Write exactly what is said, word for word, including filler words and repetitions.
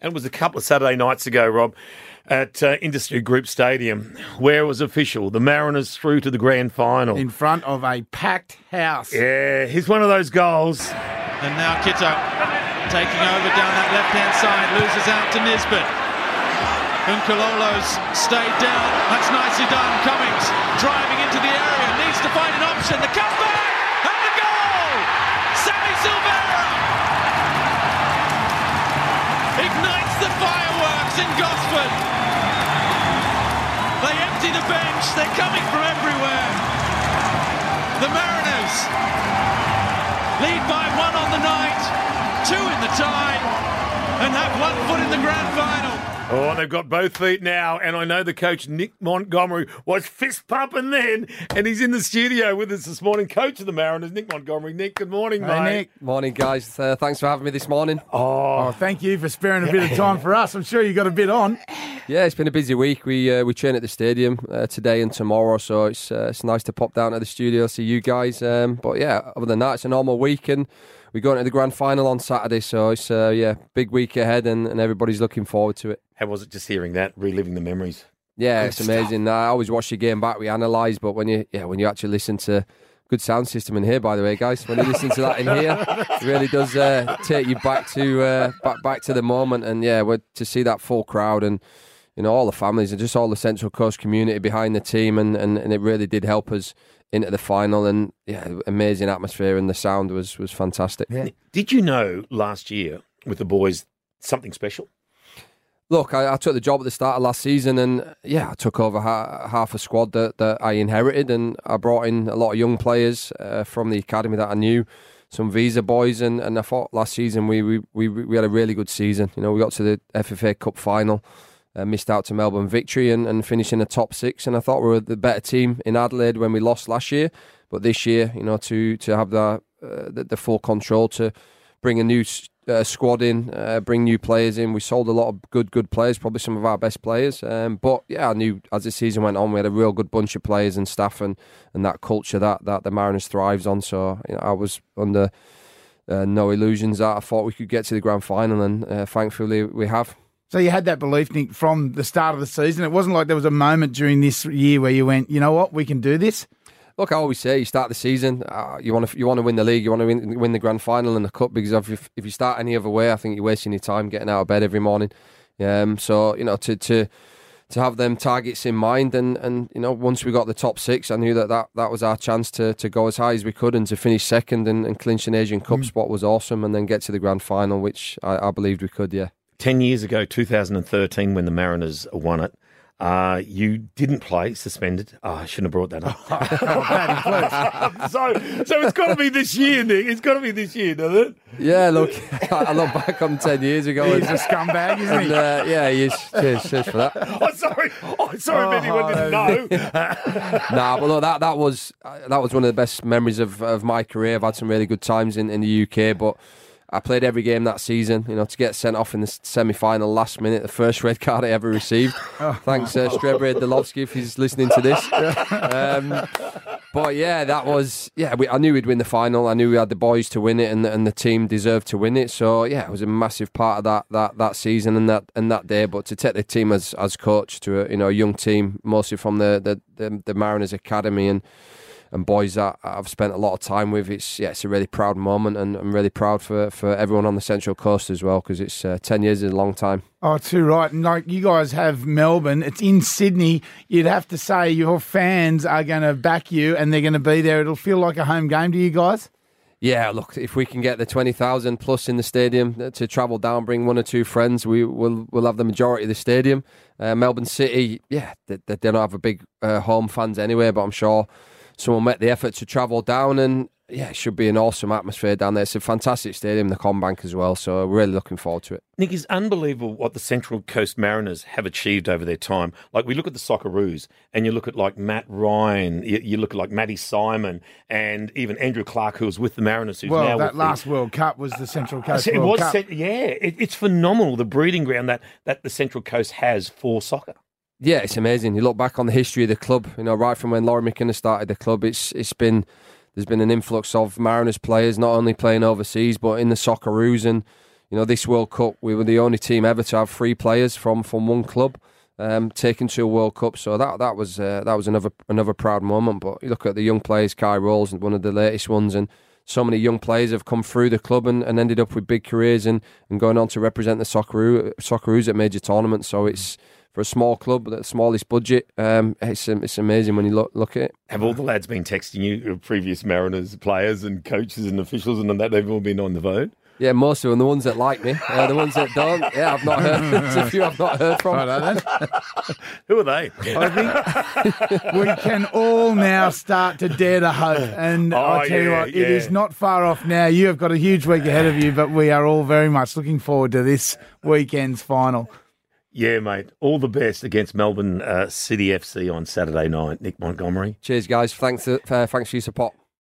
And it was a couple of Saturday nights ago, Rob, at uh, Industry Group Stadium, where it was official. The Mariners through to the grand final. In front of a packed house. Yeah, he's one of those goals. And now Kitto taking over down that left-hand side, loses out to Nisbet. Unkololo's stayed down. That's nicely done. Cummings driving into the area, needs to find an option. The comeback and the goal! Sammy Silvera ignites the fireworks in Gosford. They empty the bench. They're coming from everywhere. The Mariners lead by one on the night, two in the tie, and have one foot in the grand final. Oh, they've got both feet now, and I know the coach, Nick Montgomery, was fist-pumping then, and he's in the studio with us this morning, coach of the Mariners, Nick Montgomery. Nick, good morning, Hey, mate. Nick. Morning, guys. Uh, thanks for having me this morning. Oh, thank you for sparing a bit of time for us. I'm sure you got a bit on. Yeah, it's been a busy week. We uh, we train at the stadium uh, today and tomorrow, so it's uh, it's nice to pop down to the studio, see you guys. Um, but yeah, other than that, it's a normal week, and we're going to the grand final on Saturday, so it's uh, yeah, big week ahead, and, and everybody's looking forward to it. How was it just hearing that, reliving the memories? Yeah, Good it's stuff. amazing. I always watch the game back. We analyse, but when you yeah when you actually listen to good sound system in here, by the way, guys. When you listen to that in here, it really does uh, take you back to uh, back back to the moment. And yeah, we're, to see that full crowd and you know all the families and just all the Central Coast community behind the team, and, and, and it really did help us into the final. And yeah, amazing atmosphere, and the sound was was fantastic. Yeah. Did you know last year with the boys something special? Look, I, I took the job at the start of last season, and yeah, I took over ha- half a squad that, that I inherited, and I brought in a lot of young players uh, from the academy that I knew, some visa boys, and, and I thought last season we, we we we had a really good season. You know, we got to the F F A Cup final, uh, missed out to Melbourne Victory, and, and finished in the top six. And I thought we were the better team in Adelaide when we lost last year, but this year, you know, to to have the uh, the, the full control to bring a new Uh, squad in, uh, bring new players in. We sold a lot of good, good players, probably some of our best players. Um, but yeah, I knew as the season went on, we had a real good bunch of players and staff, and, and that culture that, that the Mariners thrives on. So you know, I was under uh, no illusions that I thought we could get to the grand final, and uh, thankfully we have. So you had that belief, Nick, from the start of the season. It wasn't like there was a moment during this year where you went, you know what, we can do this. Look, I always say you start the season, uh, you want to you want to win the league, you want to win, win the grand final and the cup, because if if you start any other way, I think you're wasting your time getting out of bed every morning. Um, so you know to to to have them targets in mind, and, and you know once we got the top six, I knew that, that, that was our chance to, to go as high as we could and to finish second and, and clinch an Asian Cup mm. spot was awesome, and then get to the grand final, which I, I believed we could. Yeah, ten years ago, two thousand thirteen, when the Mariners won it. Uh, you didn't play, suspended. Oh, I shouldn't have brought that up. so, so it's got to be this year, Nick. It's got to be this year, doesn't it? Yeah, look, I look back on ten years ago. He's a scumbag, isn't and, he? Uh, yeah, he is. Cheers, cheers for that. Oh, sorry. Oh, sorry, if anyone didn't know. Nah, but look, that that was that was one of the best memories of, of my career. I've had some really good times in, in the U K, but I played every game that season, you know, to get sent off in the semi-final last minute, the first red card I ever received. Thanks, uh, Strebre Delovsky, if he's listening to this. Um, but yeah, that was, yeah, we, I knew we'd win the final. I knew we had the boys to win it, and, and the team deserved to win it. So yeah, it was a massive part of that that, that season and that and that day. But to take the team as as coach to a, you know, a young team, mostly from the, the, the, the Mariners Academy, and and boys that I've spent a lot of time with, it's yeah, it's a really proud moment, and I'm really proud for, for everyone on the Central Coast as well, because it's uh, ten years is a long time. Oh, too right. And like you guys have Melbourne, it's in Sydney. You'd have to say your fans are going to back you, and they're going to be there. It'll feel like a home game to you guys. Yeah, look, if we can get the twenty thousand plus in the stadium to travel down, bring one or two friends, we will we'll have the majority of the stadium. Uh, Melbourne City, yeah, they, they don't have a big uh, home fans anyway, but I'm sure someone made the effort to travel down, and yeah, it should be an awesome atmosphere down there. It's a fantastic stadium, the CommBank as well, so we're really looking forward to it. Nick, it's unbelievable what the Central Coast Mariners have achieved over their time. Like, we look at the Socceroos, and you look at like Matt Ryan, you, you look at like Matty Simon, and even Andrew Clark, who was with the Mariners, who's well, now that with last the, World Cup was the Central Coast uh, it World was Cup. Set, yeah, it, it's phenomenal, the breeding ground that, that the Central Coast has for soccer. Yeah, it's amazing. You look back on the history of the club, you know, right from when Laurie McKinnon started the club, it's it's been there's been an influx of Mariners players, not only playing overseas, but in the Socceroos, and you know, this World Cup, we were the only team ever to have three players from, from one club um, taken to a World Cup. So that that was uh, that was another another proud moment. But you look at the young players, Kai Rolls, one of the latest ones, and so many young players have come through the club and, and ended up with big careers and, and going on to represent the Socceroo, Socceroos at major tournaments. So it's, for a small club, the smallest budget, um, it's it's amazing when you look look at it. Have all the lads been texting you, previous Mariners players and coaches and officials and that, they've all been on the vote? Yeah, most of them, the ones that like me, uh, the ones that don't. Yeah, I've not heard. There's a few I've not heard from. Right, then. Who are they? I think we can all now start to dare to hope. And Oh, I'll tell you yeah, what, it yeah. is not far off now. You have got a huge week ahead of you, but we are all very much looking forward to this weekend's final. Yeah, mate. All the best against Melbourne uh, City F C on Saturday night. Nick Montgomery. Cheers, guys. Thanks, uh, thanks for your support.